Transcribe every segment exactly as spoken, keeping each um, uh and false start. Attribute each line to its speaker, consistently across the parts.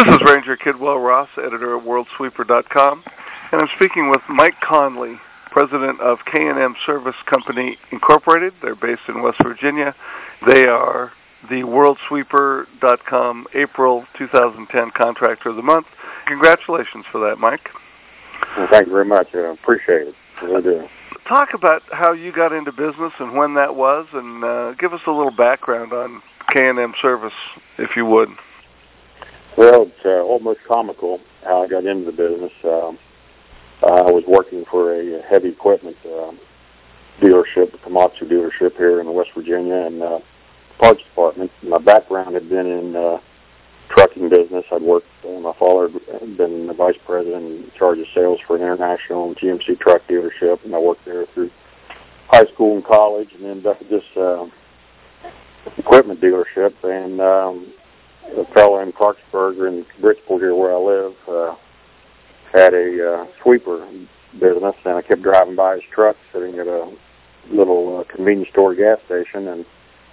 Speaker 1: This is Ranger Kidwell Ross, editor at world sweeper dot com, and I'm speaking with Mike Conley, president of K and M Service Company, Incorporated. They're based in West Virginia. They are the world sweeper dot com April two thousand ten Contractor of the Month. Congratulations for that, Mike.
Speaker 2: Well, thank you very much. I appreciate it. I do.
Speaker 1: Talk about how you got into business and when that was, and uh, give us a little background on K and M Service, if you would.
Speaker 2: Well, it's uh, almost comical how I got into the business. Um, I was working for a heavy equipment uh, dealership, a Komatsu dealership here in West Virginia, and uh, parts department. My background had been in uh, trucking business. I'd worked, uh, my father had been the vice president in charge of sales for an international G M C truck dealership, and I worked there through high school and college, and ended up at this uh, equipment dealership. And um, a fellow in Clarksburg in Bridgeport here where I live uh, had a uh, sweeper business, and I kept driving by his truck sitting at a little uh, convenience store gas station, and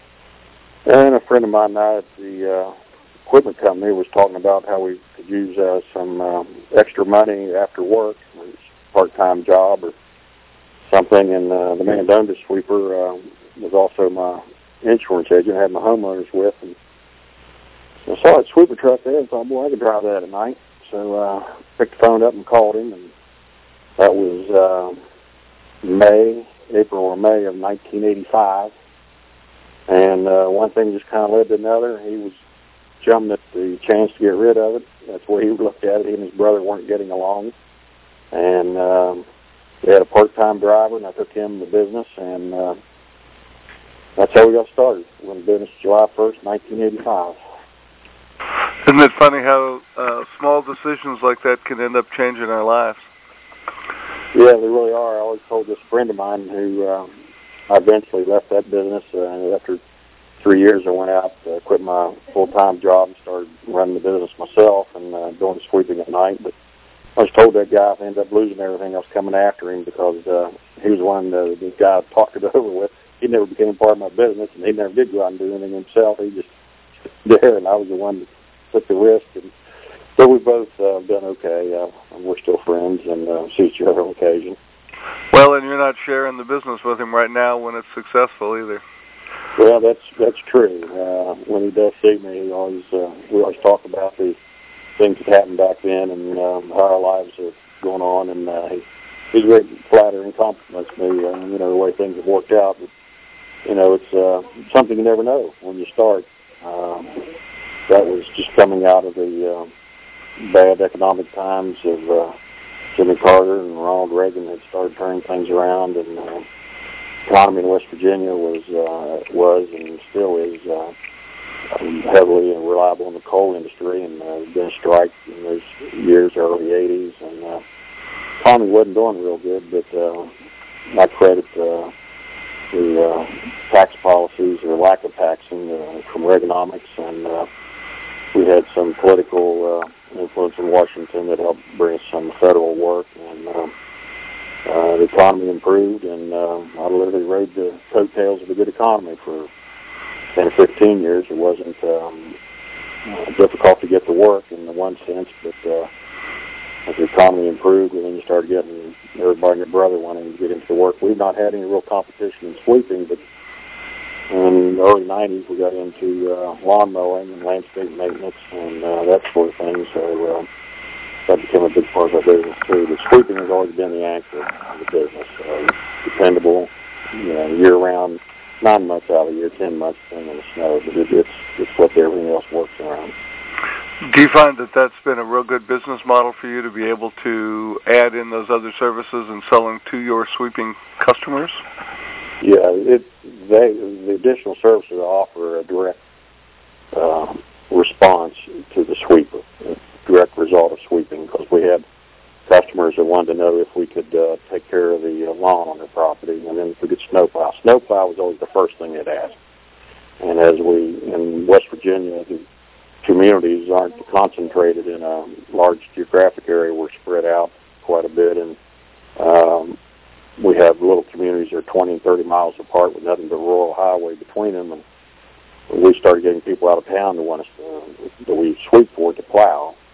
Speaker 2: and a friend of mine and I at the uh, equipment company was talking about how we could use uh, some uh, extra money after work, or a part-time job or something, and uh, the man that owned the sweeper uh, was also my insurance agent. I had my homeowners with, and I saw that sweeper truck there and thought, boy, I could drive that at night. So I uh, picked the phone up and called him, and that was uh, May, April or May of nineteen eighty-five. And uh, one thing just kind of led to another. He was jumping at the chance to get rid of it. That's the way he looked at it. He and his brother weren't getting along. And um, they had a part-time driver, and I took him in the business, and uh, that's how we got started. We went in business July first, nineteen eighty-five.
Speaker 1: Isn't it funny how uh, small decisions like that can end up changing our lives?
Speaker 2: Yeah, they really are. I always told this friend of mine who um, I eventually left that business. Uh, after three years, I went out, uh, quit my full-time job, and started running the business myself and uh, doing the sweeping at night. But I was told that guy, if I ended up losing everything, I was coming after him because uh, he was one of the, the guys I talked it over with. He never became part of my business, and he never did go out and do anything himself. He just there, and I was the one that took the risk, and so we've both uh, done okay. Uh, and we're still friends and uh, see each other on occasion.
Speaker 1: Well, and you're not sharing the business with him right now when it's successful either.
Speaker 2: Well, that's that's true. Uh, when he does see me, he always uh, we always talk about the things that happened back then and um, how our lives are going on, and uh, he, he's very flattering, compliments me, uh, you know, the way things have worked out. But, you know, it's uh, something you never know when you start. Um, that was just coming out of the uh, bad economic times of uh, Jimmy Carter and Ronald Reagan had started turning things around, and uh, economy in West Virginia was uh, was and still is uh, heavily and reliable in the coal industry, and uh, there's been a strike in those years, early eighties, and uh, economy wasn't doing real good, but uh, I credit uh, the uh, tax policies or lack of taxing uh, from Reaganomics, and uh, we had some political uh, influence in Washington that helped bring us some federal work, and uh, uh, the economy improved, and uh, I literally rode the coattails of a good economy for ten or fifteen years. It wasn't um, uh, difficult to get to work in the one sense, but uh, as the economy improved, and then you started getting everybody and your brother wanting to get into the work. We've not had any real competition in sweeping, but in the early nineties, we got into uh, lawn mowing and landscape maintenance and uh, that sort of thing. So uh, that became a big part of our business too. But sweeping has always been the anchor of the business. Uh, dependable, you know, year-round, nine months out of the year, ten months depending on the snow. But it, it's it's what everything else works around.
Speaker 1: Do you find that that's been a real good business model for you to be able to add in those other services and sell them to your sweeping customers?
Speaker 2: Yeah, it, they, the additional services offer a direct uh, response to the sweeper, a direct result of sweeping, because we had customers that wanted to know if we could uh, take care of the uh, lawn on their property, and then if we could snowplow. Snowplow was always the first thing they'd ask. And as we, in West Virginia, the communities aren't concentrated in a large geographic area. We're spread out quite a bit, and um, we have little communities that are twenty and thirty miles apart with nothing but a rural highway between them. And we started getting people out of town to want us to, that we sweep for to plow.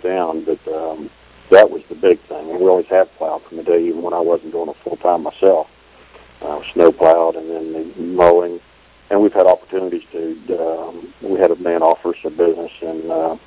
Speaker 2: down, but um, that was the big thing. And we always have plowed from the day, even when I wasn't doing it full time myself. Uh, snow plowed, and then the mowing, and we've had opportunities to. Um, we had a man offer us a business in uh,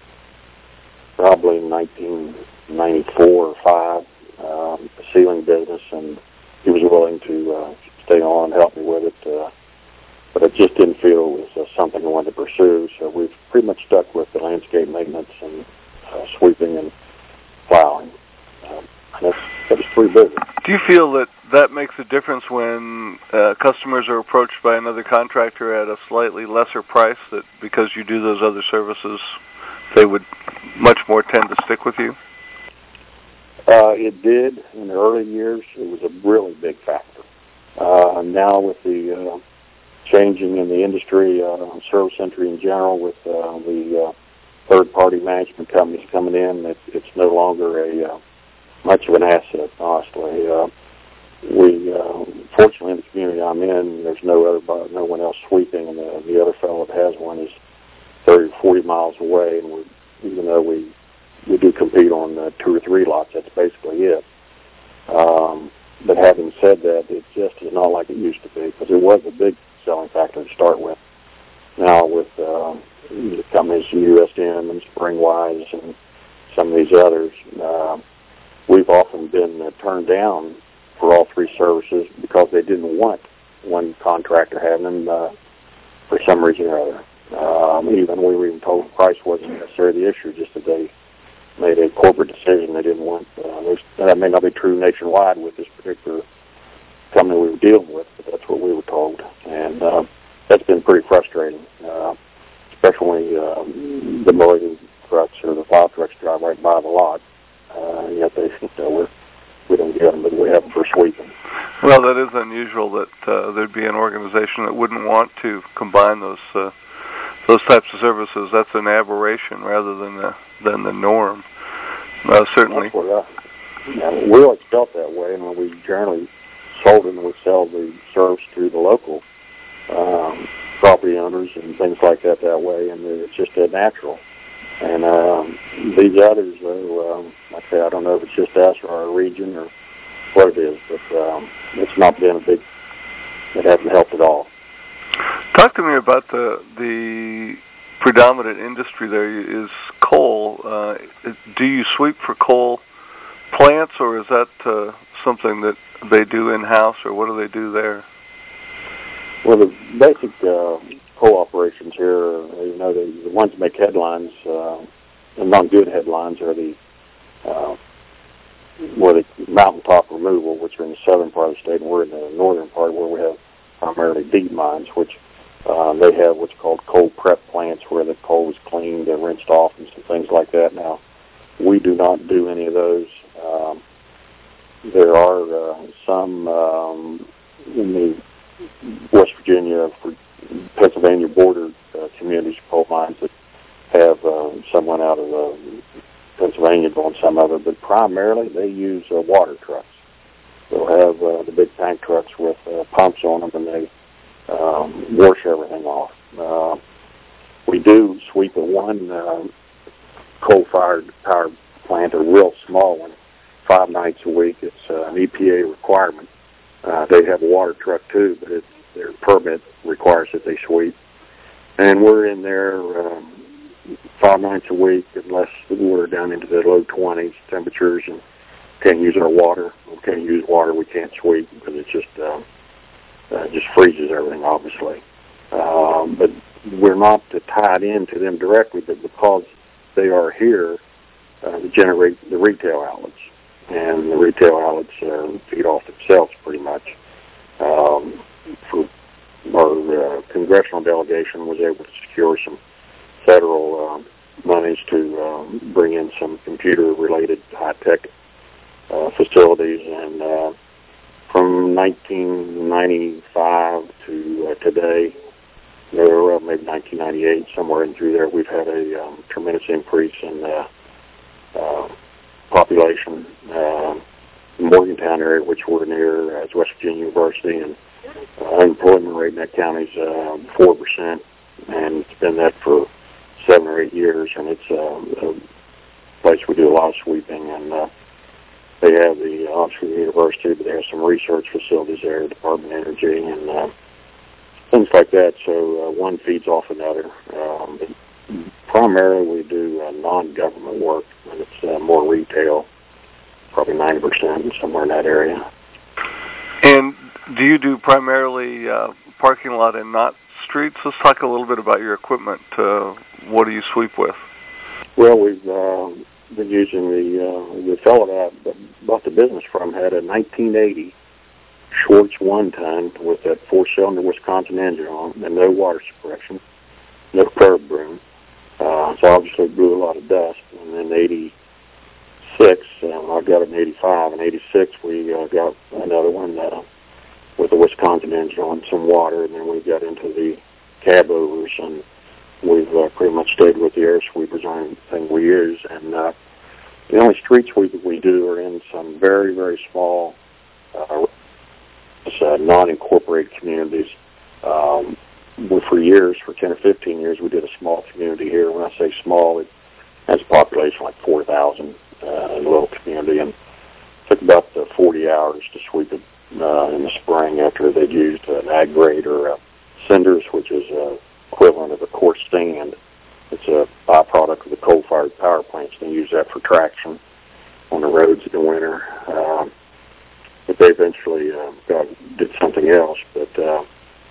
Speaker 2: probably nineteen ninety-four or five, um, a ceiling business, and he was willing to uh, stay on and help me with it. Uh, but I just didn't feel it was uh, something I wanted to pursue, so we've pretty much stuck with the landscape maintenance and uh, sweeping and plowing. Um, that's, that was pretty busy.
Speaker 1: Do you feel that that makes a difference when uh, customers are approached by another contractor at a slightly lesser price, that because you do those other services, they would much more tend to stick with you?
Speaker 2: Uh, it did in the early years. It was a really big factor. Uh, now with the uh, changing in the industry, uh, service industry in general, with uh, the uh, third-party management companies coming in, it, it's no longer a uh, much of an asset, honestly. Uh, we, uh, fortunately, in the community I'm in, there's no other, no one else sweeping, and the, the other fellow that has one is thirty or forty miles away, and we, even though we we do compete on uh, two or three lots, that's basically it. Um, but having said that, it just is not like it used to be, because it was a big selling factor to start with. Now with uh, the companies, U S M and Springwise and some of these others, uh, we've often been uh, turned down for all three services because they didn't want one contractor having them uh, for some reason or other. Um, even we were even told price wasn't necessarily the issue, just that they made a corporate decision they didn't want. Uh, that may not be true nationwide with this particular company we were dealing with, but that's what we were told. And uh, that's been pretty frustrating, uh, especially um, the mowing trucks or the plow trucks drive right by the lot. Uh, yet they, you know, we're, we don't get them, but we have them for sweeping.
Speaker 1: Well, that is unusual that uh, there'd be an organization that wouldn't want to combine those uh, those types of services. That's an aberration rather than the than the norm. Uh, certainly.
Speaker 2: That's what I, you know, we always felt that way, and when we generally sold them, we sell the service to the local um, property owners and things like that that way, and it's just a natural. And um, these others, though, um, like I say, I don't know if it's just us or our region or what it is, but um, it's not been a big, it hasn't helped at all.
Speaker 1: Talk to me about the the predominant industry there is coal. Uh, do you sweep for coal plants, or is that uh, something that they do in-house, or what do they do there?
Speaker 2: Well, the basic uh, coal operations here, you know, the, the ones that make headlines, uh, and not good headlines, are the uh, where the mountaintop removal, which are in the southern part of the state, and we're in the northern part where we have primarily deep mines, which uh, they have what's called coal prep plants where the coal is cleaned and rinsed off and some things like that. Now, we do not do any of those. Um, there are uh, some um, in the West Virginia, Pennsylvania border uh, communities, coal mines that have uh, someone out of uh, Pennsylvania doing some of it, but primarily they use uh, water trucks. They'll have uh, the big tank trucks with uh, pumps on them, and they um, wash everything off. Uh, we do sweep at one uh, coal-fired power plant, a real small one, five nights a week. It's uh, an E P A requirement. Uh, they have a water truck too, but it's, their permit requires that they sweep. And we're in there um, five nights a week, unless we're down into the low twenties temperatures and can't use our water. We can't use water, we can't sweep because it just uh, uh, just freezes everything, obviously. Um, but we're not tied into them directly, but because they are here, uh, to generate the retail outlets. And the retail outlets uh, feed off themselves pretty much. Um, for our uh, congressional delegation was able to secure some federal uh, monies to um, bring in some computer-related high-tech uh, facilities. And uh, from nineteen ninety-five to uh, today, or uh, maybe nineteen ninety-eight, somewhere in through there, we've had a um, tremendous increase in uh, uh, population. Uh, Morgantown area, which we're near, uh, is West Virginia University, and uh, unemployment rate in that county is uh, four percent, and it's been that for seven or eight years, and it's uh, place we do a lot of sweeping, and uh, they have the Oxford University, but they have some research facilities there, Department of Energy, and uh, things like that. So uh, one feeds off another. Um, but primarily, we do uh, non-government work, and it's uh, more retail, probably ninety percent, somewhere in that area.
Speaker 1: And do you do primarily uh, parking lot and not streets? Let's talk a little bit about your equipment. Uh, what do you sweep with?
Speaker 2: Well, we've uh, been using the uh, the fellow that I bought the business from had a nineteen eighty Schwartz one-ton with that four-cylinder Wisconsin engine on, and no water suppression, no curb broom. Uh, so obviously it blew a lot of dust. And then eighty-six, uh, I got it in eighty-five, and eighty-six we uh, got another one uh, with a Wisconsin engine on, some water, and then we got into the cab overs, and we've uh, pretty much stayed with the air sweepers on anything we use. And uh, the only street sweeping we do are in some very, very small, uh, uh, non-incorporated communities. Um, we, for years, for ten or fifteen years, we did a small community here. When I say small, it has a population like four thousand uh, in a little community, and it took about uh, forty hours to sweep it uh, in the spring after they'd used an ag grade or uh, cinders, which is uh, equivalent of a coarse sand. It's a byproduct of the coal-fired power plants. They use that for traction on the roads in the winter. Um, but they eventually uh, got, did something else. But uh,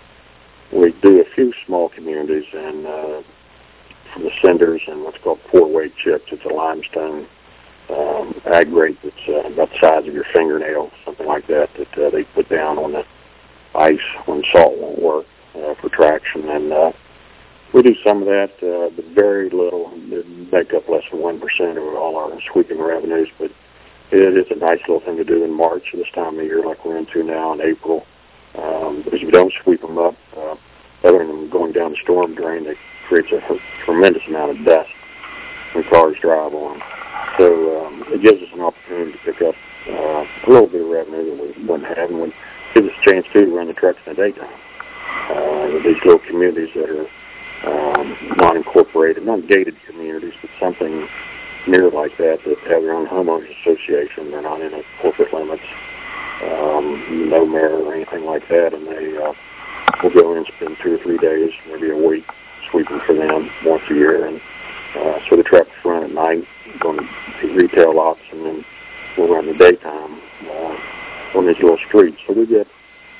Speaker 2: we do a few small communities, and uh, from the cinders and what's called four-weight chips. It's a limestone um, aggregate that's uh, about the size of your fingernail, something like that, that uh, they put down on the ice when salt won't work uh, for traction. And uh, we do some of that, uh, but very little. It make up less than one percent of all our sweeping revenues, but it is a nice little thing to do in March, this time of year, like we're into now in April. Um, because if you don't sweep them up, uh, other than going down the storm drain, it creates a tremendous amount of dust when cars drive on. So um, it gives us an opportunity to pick up uh, a little bit of revenue that we wouldn't have, and would give us a chance too to run the trucks in the daytime. Uh, these little communities that are um, non-incorporated, not gated communities, but something near like that that have their own homeowners association. They're not in a corporate limits, um, no mayor or anything like that, and they uh, will go in and spend two or three days, maybe a week, sweeping for them once a year. And uh, so the trucks run at night, going to retail lots, and then we'll run the daytime uh, on these little streets. So we get,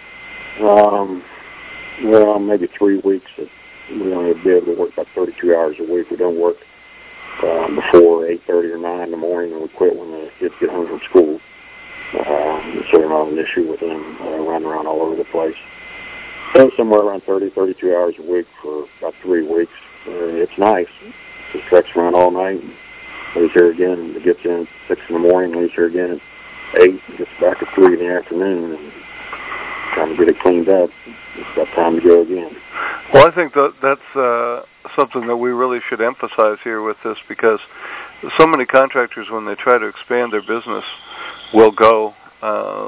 Speaker 2: um, well, maybe three weeks that we only be able to work about thirty-two hours a week. We don't work um, before eight thirty or nine in the morning, and we quit when the kids get home from school. Um, so they're not an issue with them uh, running around all over the place. So somewhere around thirty, thirty-two hours a week for about three weeks. Uh, it's nice. The trucks run all night. Leaves here again. It gets in at six in the morning. Leaves here again at eight. Gets back at three in the afternoon. And time to get it cleaned up. It's about time to go again.
Speaker 1: Well, I think that that's uh, something that we really should emphasize here with this, because so many contractors, when they try to expand their business, will go uh,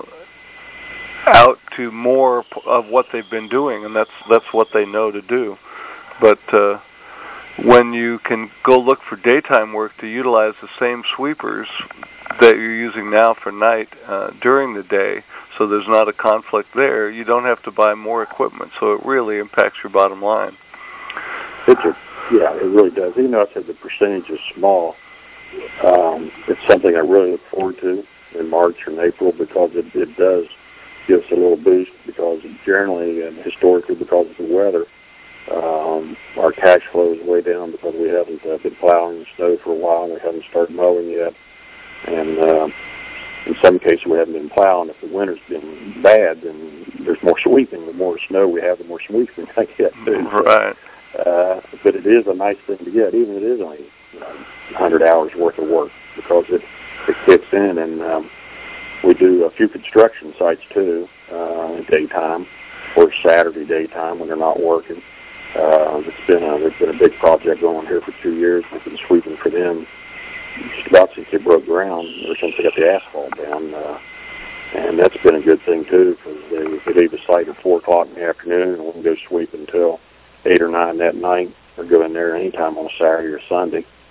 Speaker 1: out to more of what they've been doing, and that's that's what they know to do. But uh, when you can go look for daytime work to utilize the same sweepers that you're using now for night uh, during the day, so there's not a conflict there, you don't have to buy more equipment, so it really impacts your bottom line.
Speaker 2: It's a, yeah, it really does. Even though I said the percentage is small, um, it's something I really look forward to in March and April, because it, it does give us a little boost, because generally and historically, because of the weather, um, our cash flow is way down because we haven't uh, been plowing the snow for a while, and we haven't started mowing yet. And uh, in some cases, we haven't been plowing. If the winter's been bad, then there's more sweeping. The more snow we have, the more sweeping I get.
Speaker 1: Right.
Speaker 2: Uh, but it is a nice thing to get, even if it is only you know, one hundred hours worth of work, because it, it kicks in. And um, we do a few construction sites, too, uh, daytime, or Saturday daytime when they're not working. Uh, it's been a, there's been a big project going here for two years. We've been sweeping for them just about since it broke ground, or since they got the asphalt down. Uh, and that's been a good thing, too, because they, they leave the site at four o'clock in the afternoon, and we can go sweep until eight or nine that night, or go in there anytime on a Saturday or Sunday.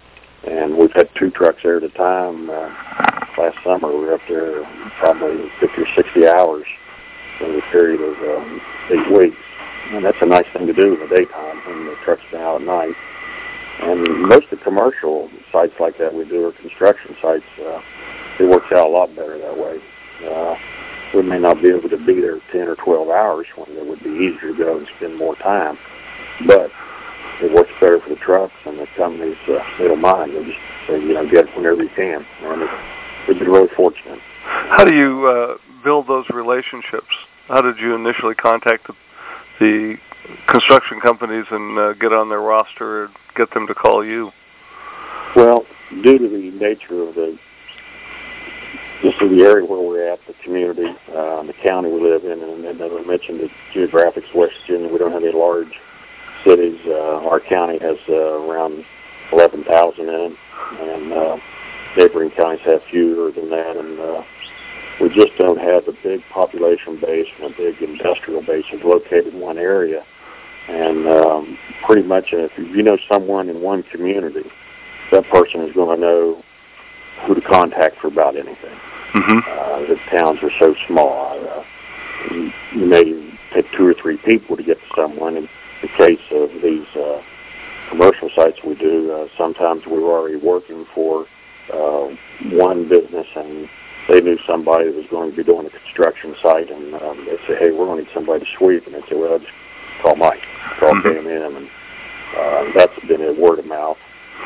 Speaker 2: And we've had two trucks there at a time. Uh, last summer we were up there probably fifty or sixty hours in a period of um, eight weeks. And that's a nice thing to do in the daytime when the truck's been out at night. And most of the commercial sites like that we do, or construction sites, uh, it works out a lot better that way. Uh, we may not be able to be there ten or twelve hours when it would be easier to go and spend more time, but it works better for the trucks, and the companies, uh, they don't mind. They just say, you know, get it whenever you can. And it, we've been really fortunate.
Speaker 1: How do you uh, build those relationships? How did you initially contact the, the construction companies and uh, get on their roster and get them to call you?
Speaker 2: Well, due to the nature of the, this is the area where we're at, the community, uh, the county we live in, and, and as I mentioned, the geographics of West Virginia, we don't have any large cities. Uh, our county has uh, around eleven thousand in it, and uh, neighboring counties have fewer than that, and uh, we just don't have a big population base and a big industrial base is located in one area. And um, pretty much if you know someone in one community, that person is going to know who to contact for about anything.
Speaker 1: Mm-hmm.
Speaker 2: Uh, the towns are so small. Uh, you, you may take two or three people to get to someone. In the case of these uh, commercial sites we do, uh, sometimes we were already working for uh, one business, and they knew somebody that was going to be doing a construction site, and um, they say, hey, we're going to need somebody to sweep. And they say, well, just call Mike. Call
Speaker 1: mm-hmm.
Speaker 2: K M M. And uh, that's been a word of mouth.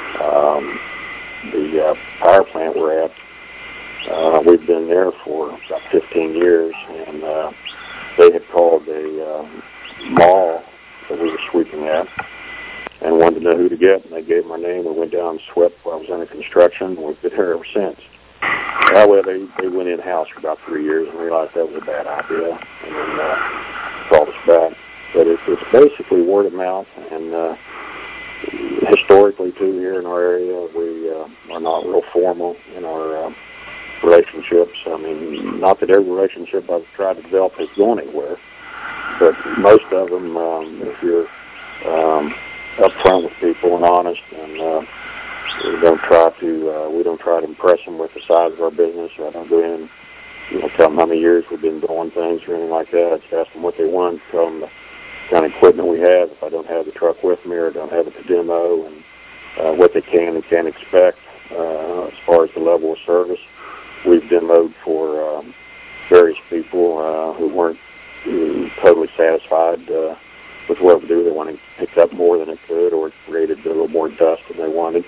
Speaker 2: Um, the uh, power plant we're at, uh, we've been there for about fifteen years, and uh, they had called a uh, mall that we were sweeping at and wanted to know who to get, and they gave my name. We went down and swept while I was under construction, and we've been here ever since. That way they, they went in-house for about three years and realized that was a bad idea, and then uh, called us back. But it's, it's basically word of mouth, and uh, historically, too, here in our area, we uh, are not real formal in our uh, relationships. I mean, not that every relationship I've tried to develop has gone anywhere, but most of them, um, if you're um, upfront with people and honest, and uh, we don't try to uh, we don't try to impress them with the size of our business. I don't go in and you know tell them how many years we've been doing things or anything like that. I just ask them what they want, tell them the kind of equipment we have, if I don't have the truck with me or don't have it to demo, and uh, what they can and can't expect uh, as far as the level of service. We've demoed for um, various people uh, who weren't uh, totally satisfied uh, with what we do. They wanted to pick up more than it could, or it created a little more dust than they wanted.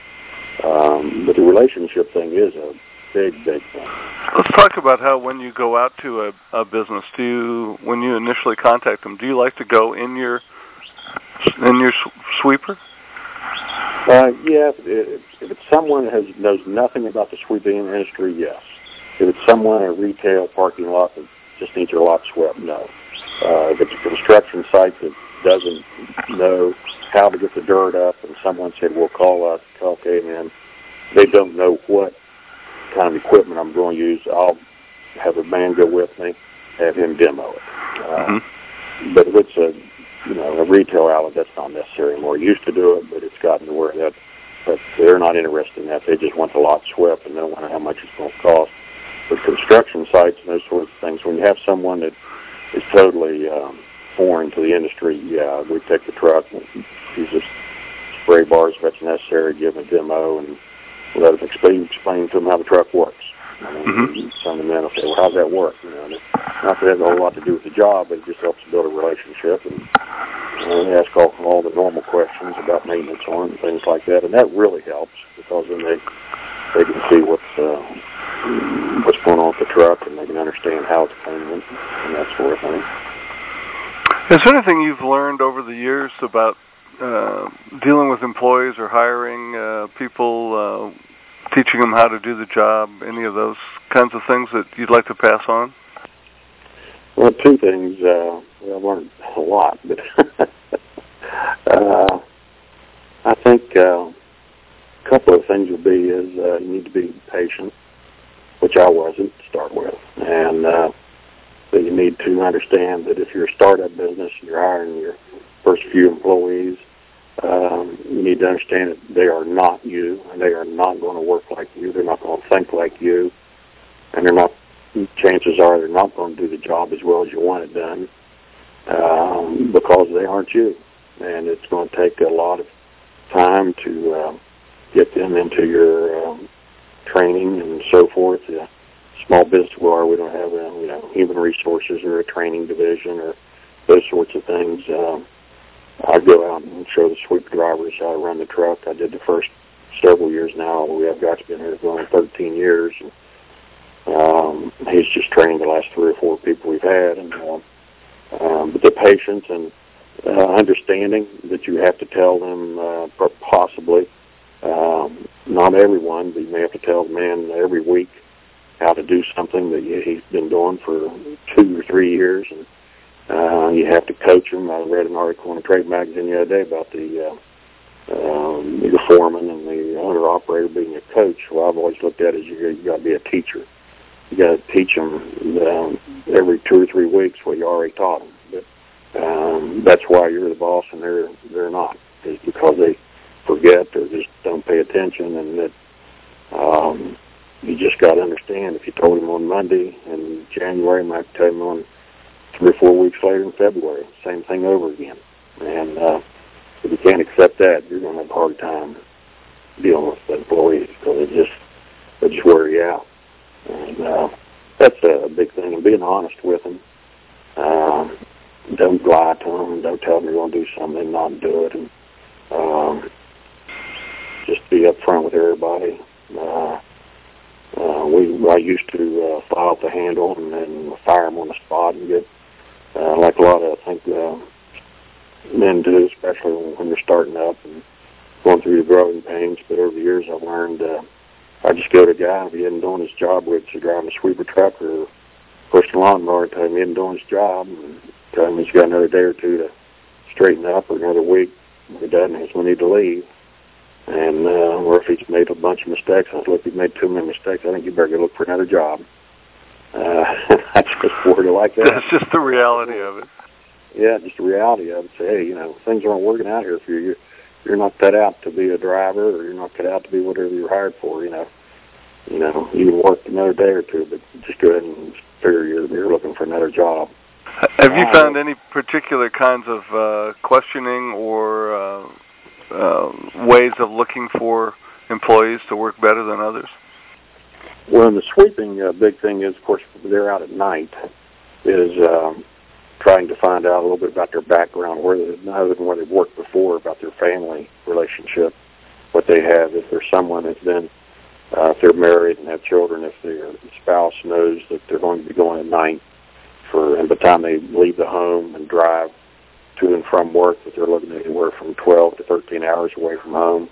Speaker 2: Um, but the relationship thing is a big, big thing.
Speaker 1: Let's talk about how when you go out to a, a business, do you, when you initially contact them, do you like to go in your in your sweeper?
Speaker 2: Uh, yeah, if, if it's someone that has, knows nothing about the sweeping industry, yes. If it's someone in a retail parking lot that just needs their lot swept, no. Uh, if it's a construction site that doesn't know how to get the dirt up, and someone said, well, call us, call K M M, they don't know what kind of equipment I'm going to use, I'll have a man go with me, have him demo it. Uh, mm-hmm. But if it's a, you know, a retail outlet, that's not necessary anymore. Used to do it, but it's gotten to where that, but they're not interested in that. They just want the lot swept, and they don't know how much it's going to cost. But construction sites and those sorts of things, when you have someone that is totally um, foreign to the industry, yeah, we take the truck, use the spray bars if that's necessary, give them a demo, and let them explain, explain to them how the truck works. I mean, mm-hmm. Fundamental. Say, well, how's that work? You know, not that it has a whole lot to do with the job, but it just helps build a relationship. And you know, they ask all, all the normal questions about maintenance on and things like that, and that really helps because then they they can see what's uh, what's going on with the truck, and they can understand how it's cleaning and that sort of thing.
Speaker 1: Is there anything you've learned over the years about uh, dealing with employees or hiring uh, people? Uh, teaching them how to do the job, any of those kinds of things that you'd like to pass on?
Speaker 2: Well, two things. Uh, I've learned a lot, but uh, I think uh, a couple of things would be is uh, you need to be patient, which I wasn't to start with, and uh, that you need to understand that if you're a startup business, you're hiring your first few employees, um, you need to understand that they are not you, and they are not going to work like you. They're not going to think like you, and they're not. Chances are they're not going to do the job as well as you want it done, um, because they aren't you, and it's going to take a lot of time to uh, get them into your um, training and so forth. Uh, small business where we don't have a, you know, human resources or a training division or those sorts of things. Um, I go out and show the sweeper drivers how to run the truck. I did the first several years now. We have guys been here going thirteen years. And, um, he's just trained the last three or four people we've had. And uh, um, but the patience and uh, understanding that you have to tell them uh, possibly, um, not everyone, but you may have to tell the man every week how to do something that he's been doing for two or three years. And Uh, you have to coach them. I read an article in a trade magazine the other day about the uh, um, the foreman and the owner operator being a coach. Well, I've always looked at it as you, you got to be a teacher. You got to teach them um, every two or three weeks what you already taught them. But um, that's why you're the boss and they're they're not. It's because they forget or just don't pay attention, and that um, you just got to understand. If you told them on Monday in January, you might tell them on three or four weeks later in February, same thing over again. And uh, if you can't accept that, you're going to have a hard time dealing with the employees because they just, they just wear you out. And uh, that's a big thing. And being honest with them. Um, don't lie to them. Don't tell them you're going to do something and not do it. And um, just be upfront with everybody. Uh, uh, we I used to uh, file up the handle and then fire them on the spot and get Uh, like a lot of, I think, uh, men do, especially when you're starting up and going through the growing pains. But over the years, I've learned uh, I just go to a guy, if he isn't doing his job, whether it's driving a sweeper truck or pushing a lawnmower, tell him he isn't doing his job, and tell him he's got another day or two to straighten up, or another week. If he doesn't, he's going to need to leave. And uh, or if he's made a bunch of mistakes, I said, look, you've made too many mistakes. I think you better go look for another job. Uh, I just word it like that.
Speaker 1: That's just the reality of it.
Speaker 2: Yeah, just the reality of it. Say, hey, you know, things aren't working out here for you. You're, you're not cut out to be a driver, or you're not cut out to be whatever you're hired for. You know, you know, you can work another day or two, but just go ahead and figure you're, you're looking for another job.
Speaker 1: Have you found any particular kinds of uh, questioning or uh, uh, ways of looking for employees to work better than others?
Speaker 2: Well, in the sweeping, uh, big thing is, of course, they're out at night, is um, trying to find out a little bit about their background, where they, other than where they've worked before, about their family relationship, what they have, if there's someone that's been, uh, if they're married and have children, if their spouse knows that they're going to be going at night for, and by the time they leave the home and drive to and from work, that they're looking at anywhere from twelve to thirteen hours away from home,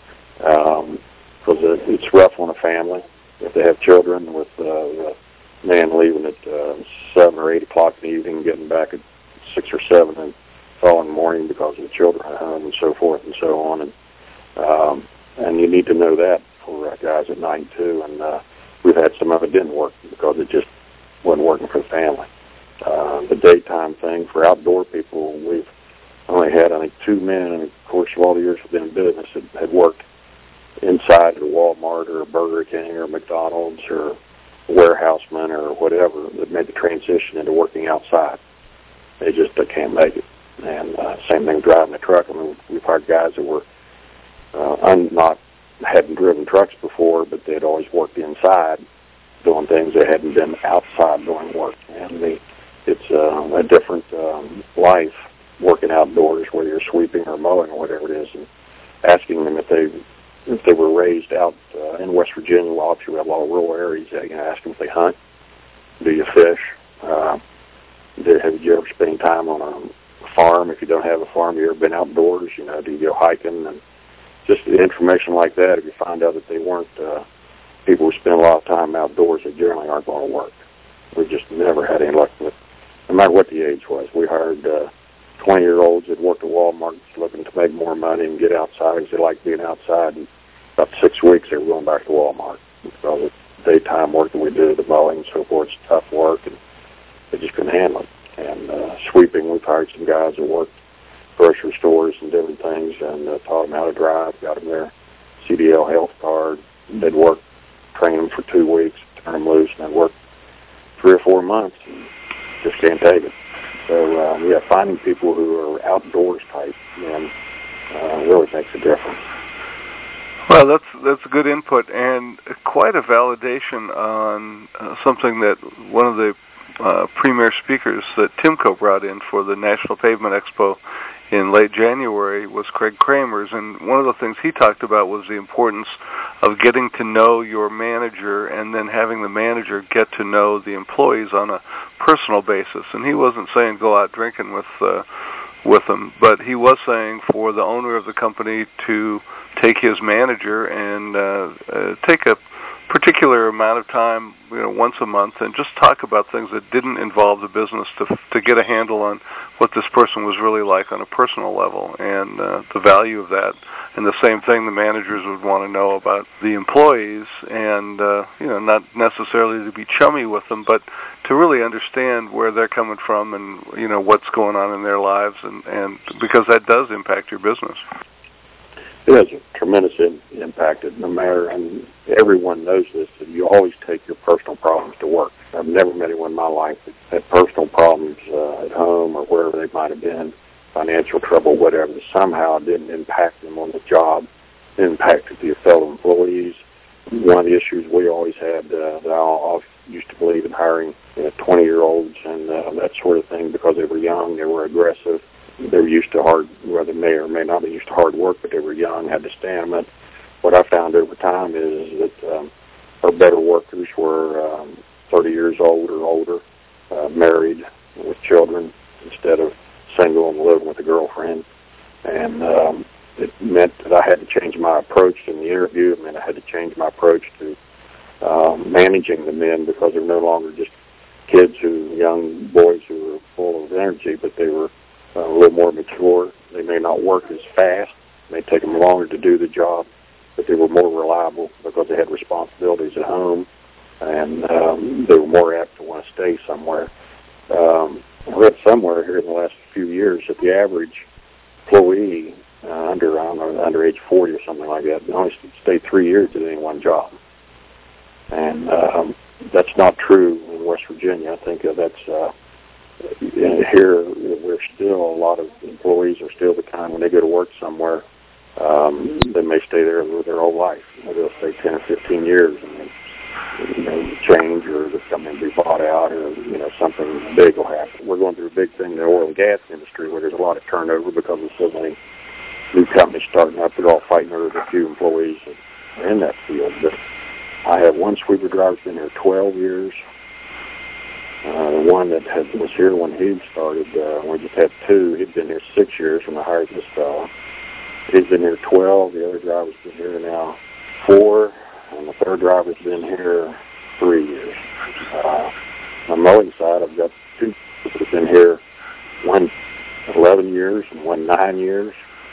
Speaker 2: because um, it's rough on a family. If they have children, with uh, the man leaving at uh, seven or eight o'clock in the evening, getting back at six or seven and following morning because of the children at home and so forth and so on. And um, and you need to know that for uh, guys at night too. And uh, we've had some of it didn't work because it just wasn't working for the family. Uh, the daytime thing for outdoor people, we've only had I think two men, and of course of all the years we've been in business, that had worked inside at a Walmart or a Burger King or a McDonald's or a warehouseman or whatever, that made the transition into working outside. They just they can't make it. And uh, same thing driving a truck. I mean, we've hired guys that were uh, un- not hadn't driven trucks before, but they'd always worked inside doing things. They hadn't been outside doing work. And the, it's uh, a different um, life working outdoors, whether you're sweeping or mowing or whatever it is, and asking them if they if they were raised out uh, in West Virginia. Well, obviously we have a lot of rural areas. Uh, you know, ask them if they hunt. Do you fish? Uh, do, have you ever spent time on a farm? If you don't have a farm, have you ever been outdoors? You know, do you go hiking? And just information like that. If you find out that they weren't uh, people who spend a lot of time outdoors, they generally aren't going to work. We just never had any luck with, no matter what the age was. We hired uh, twenty-year-olds that worked at Walmart looking to make more money and get outside because they like being outside. And about six weeks, they were going back to Walmart because the daytime work that we do, the mowing and so forth, it's tough work, and they just couldn't handle it. And uh, sweeping, we've hired some guys that worked grocery stores and different things, and uh, taught them how to drive, got them their C D L health card. They'd work, train them for two weeks, turn them loose, and they'd work three or four months and just can't take it. So, um, yeah, finding people who are outdoors type and uh, really makes a difference.
Speaker 1: Well, that's that's good input and quite a validation on uh, something that one of the uh, premier speakers that Timco brought in for the National Pavement Expo in late January was Craig Kramers, and one of the things he talked about was the importance of getting to know your manager and then having the manager get to know the employees on a personal basis. And he wasn't saying go out drinking with uh, with them, but he was saying for the owner of the company to take his manager and uh, uh, take a particular amount of time, you know, once a month, and just talk about things that didn't involve the business to to get a handle on what this person was really like on a personal level and uh, the value of that. And the same thing, the managers would want to know about the employees, and uh, you know, not necessarily to be chummy with them, but to really understand where they're coming from and you know what's going on in their lives, and, and because that does impact your business.
Speaker 2: It has a tremendous in, impact, no matter, and everyone knows this, that you always take your personal problems to work. I've never met anyone in my life that had personal problems uh, at home or wherever they might have been, financial trouble, whatever, that somehow didn't impact them on the job, impacted the fellow employees. One of the issues we always had, uh, that I always used to believe in hiring you know, twenty-year-olds and uh, that sort of thing because they were young, they were aggressive. They were used to hard, well, they may or may not be used to hard work, but they were young, had the stamina. What I found over time is that um, our better workers were um, thirty years old or older, uh, married with children instead of single and living with a girlfriend. And um, it meant that I had to change my approach in the interview. It meant I had to change my approach to um, managing the men because they're no longer just kids who, young boys who were full of energy, but they were Uh, a little more mature. They may not work as fast. It may take them longer to do the job, but they were more reliable because they had responsibilities at home, and um, they were more apt to want to stay somewhere. Um, I read somewhere here in the last few years that the average employee uh, under I don't know, under age forty or something like that only stay three years at any one job, and um, that's not true in West Virginia. I think uh, that's uh, here, we're still, a lot of employees are still the kind when they go to work somewhere, um, they may stay there their whole life. You know, they'll stay ten or fifteen years and then, you know, change or the company will be bought out or, you know, something big will happen. We're going through a big thing in the oil and gas industry where there's a lot of turnover because of so many new companies starting up. They're all fighting over the few employees in that field. But I have one sweeper driver who's been here twelve years. Uh, the one that had, was here when he started, uh, we just had two. He'd been here six years when I hired this fellow. He's been here twelve. The other driver's been here now four, and the third driver's been here three years. Uh, on the mowing side, I've got two that have been here, one eleven years and one nine years,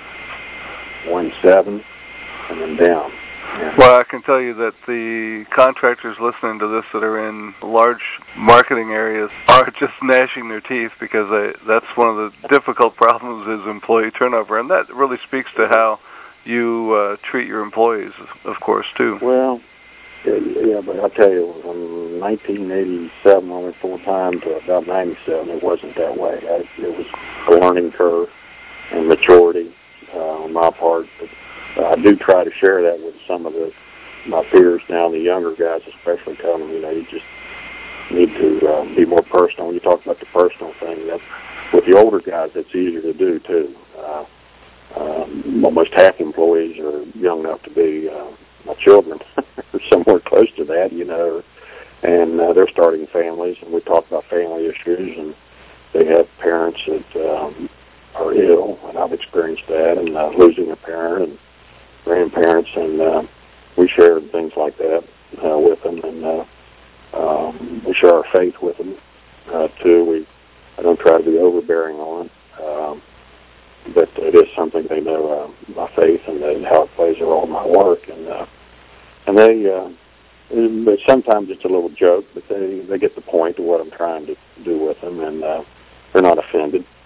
Speaker 2: one seven, and then down. Yeah.
Speaker 1: Well, I can tell you that the contractors listening to this that are in large marketing areas are just gnashing their teeth because they, that's one of the difficult problems is employee turnover, and that really speaks to how you uh, treat your employees, of course, too.
Speaker 2: Well, yeah, yeah, but I'll tell you, from nineteen eighty-seven, I went full-time to about ninety-seven, it wasn't that way. I, it was a learning curve and maturity uh, on my part, but I do try to share that with some of the my peers now, the younger guys especially, tell them, you know, you just need to uh, be more personal. When you talk about the personal thing, that with the older guys, that's easier to do, too. Uh, um, almost half employees are young enough to be uh, my children, or somewhere close to that, you know, and uh, they're starting families, and we talk about family issues, and they have parents that um, are ill, and I've experienced that, and uh, losing a parent, and grandparents, and uh, we share things like that uh, with them, and uh, um, we share our faith with them uh, too. We I don't try to be overbearing on it, um, but it is something they know uh, my faith and, and how it plays a role in my work, and uh, and they. Uh, but sometimes it's a little joke, but they they get the point of what I'm trying to do with them, and uh, they're not offended.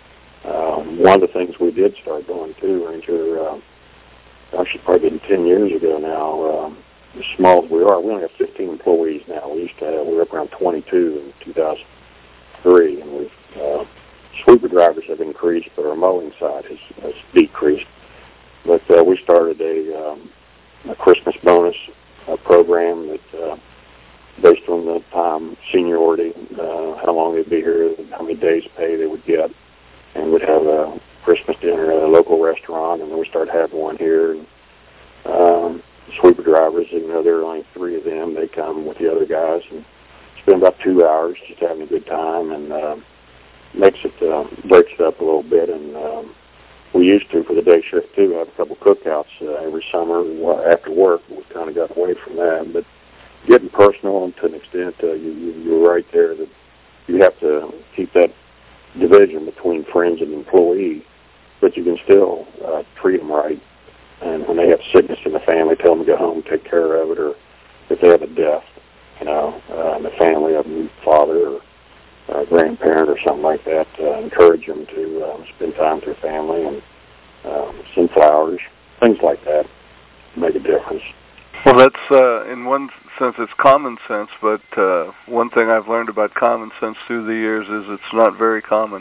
Speaker 2: Um, one of the things we did start doing too, Ranger, uh, actually probably been ten years ago now, um, as small as we are, we only have fifteen employees now. We used to have, we were up around twenty-two in two thousand three, and we've, uh, sweeper drivers have increased, but our mowing side has, has decreased. But uh, we started a, um, a Christmas bonus uh, program that, uh, based on the time, seniority, uh, how long they'd be here, how many days pay they would get, and we'd have a Christmas dinner at a local restaurant, and then we started having one here. And, um, sweeper drivers, even though there are only three of them, they come with the other guys and spend about two hours just having a good time, and uh, makes it, uh, breaks it up a little bit. And um, we used to, for the day shift too, have a couple cookouts uh, every summer after work. We kind of got away from that, but getting personal, and to an extent, uh, you, you, you're right there that you have to keep that division between friends and employee, but you can still uh, treat them right. And when they have sickness in the family, tell them to go home, take care of it, or if they have a death, you know, uh, in the family of a father or uh, grandparent or something like that, uh, encourage them to uh, spend time with their family and um, send flowers, things like that, make a difference.
Speaker 1: Well, that's, uh, in one sense, it's common sense, but uh, one thing I've learned about common sense through the years is it's not very common.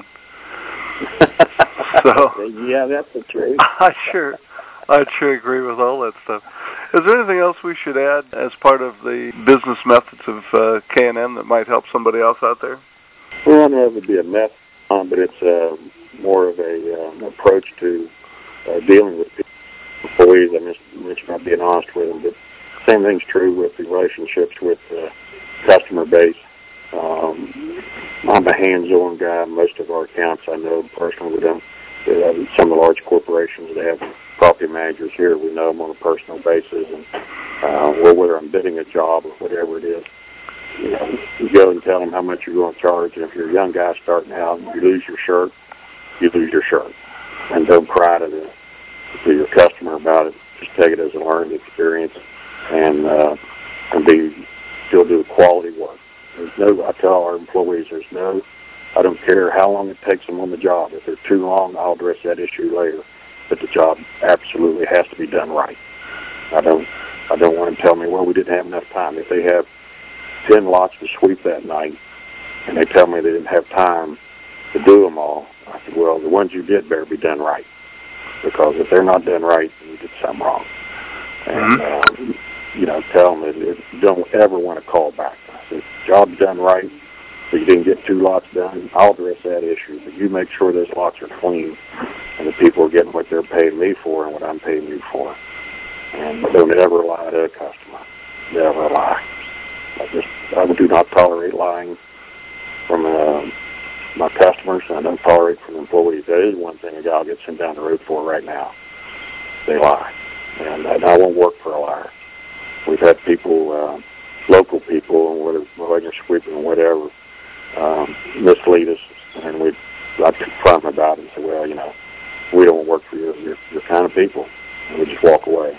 Speaker 1: So
Speaker 2: yeah, that's the truth.
Speaker 1: I sure, I sure agree with all that stuff. Is there anything else we should add as part of the business methods of uh, K and M that might help somebody else out there?
Speaker 2: Well, I don't know if it would be a method, um, but it's uh, more of a um, approach to uh, dealing with people, employees. I mentioned about being honest with them, but same thing's true with the relationships with the customer base. Um, I'm a hands-on guy. Most of our accounts I know personally with them. Uh, some of the large corporations, they have property managers here. We know them on a personal basis, and uh, well, whether I'm bidding a job or whatever it is, you know, you go and tell them how much you're going to charge. And if you're a young guy starting out and you lose your shirt, you lose your shirt, and don't cry to the to your customer about it. Just take it as a learned experience, and uh, and be still do quality work. There's no, I tell our employees, there's no, I don't care how long it takes them on the job. If they're too long, I'll address that issue later. But the job absolutely has to be done right. I don't, I don't want them to tell me, well, we didn't have enough time. If they have ten lots to sweep that night, and they tell me they didn't have time to do them all, I said, well, the ones you did better be done right. Because if they're not done right, then you did something wrong. And, um, you know, tell them that if you don't ever want to call back. I said, job's done right, but you didn't get two lots done, I'll address that issue. But you make sure those lots are clean and the people are getting what they're paying me for and what I'm paying you for. And don't ever lie to a customer. Never lie. I just, I do not tolerate lying from uh, my customers, and I don't tolerate from employees. That is one thing a guy will get sent down the road for right now. They lie. And, and I won't work for a liar. We've had people, uh, local people, and whether whether sweeping or whatever, um, mislead us, and we I confront them about it and say, well, you know, we don't work for your your, your kind of people, and we just walk away.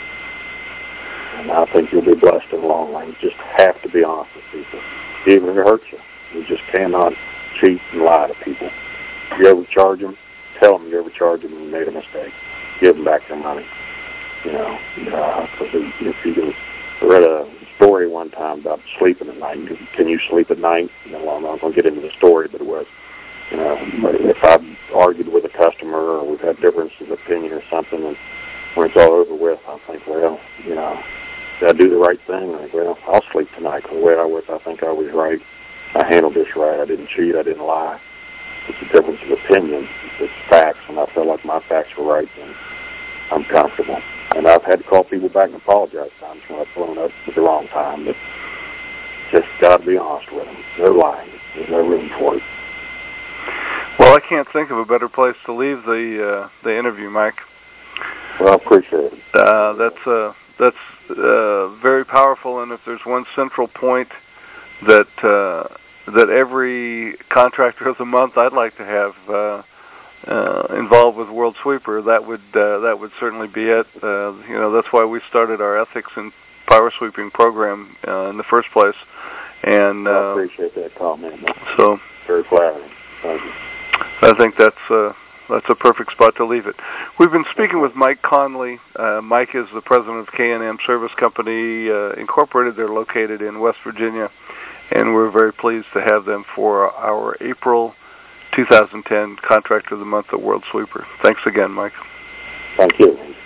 Speaker 2: And I think you'll be blessed in the long run. You just have to be honest with people, even if it hurts you. You just cannot cheat and lie to people. If you overcharge them, tell them you overcharged them and you made a mistake. Give them back their money. You know, because uh, if you can, I read a story one time about sleeping at night. Can you sleep at night? You know, I'm not going to get into the story, but it was, you know, if I've argued with a customer or we've had differences of opinion or something, and when it's all over with, I think, well, you know, did I do the right thing? I think, well, I'll sleep tonight because the way I was, I think I was right. I handled this right. I didn't cheat. I didn't lie. It's a difference of opinion. It's facts, and I felt like my facts were right, and I'm comfortable. And I've had to call people back and apologize times when I've blown up at the wrong time, but just got to be honest with them. No lying. There's no room for it.
Speaker 1: Well, I can't think of a better place to leave the uh, the interview, Mike.
Speaker 2: Well, I appreciate it.
Speaker 1: Uh, that's uh, that's uh, very powerful, and if there's one central point that uh, that every contractor of the month I'd like to have uh, uh, involved with World Sweeper, that would uh, that would certainly be it. Uh, you know, that's why we started our ethics and power sweeping program uh, in the first place. And uh,
Speaker 2: I appreciate that comment.
Speaker 1: So
Speaker 2: very flattering. Thank you.
Speaker 1: I think that's uh, that's a perfect spot to leave it. We've been speaking with Mike Conley. Uh, Mike is the president of K and M Service Company uh, Incorporated. They're located in West Virginia, and we're very pleased to have them for our April two thousand ten Contractor of the Month at World Sweeper. Thanks again, Mike.
Speaker 2: Thank you.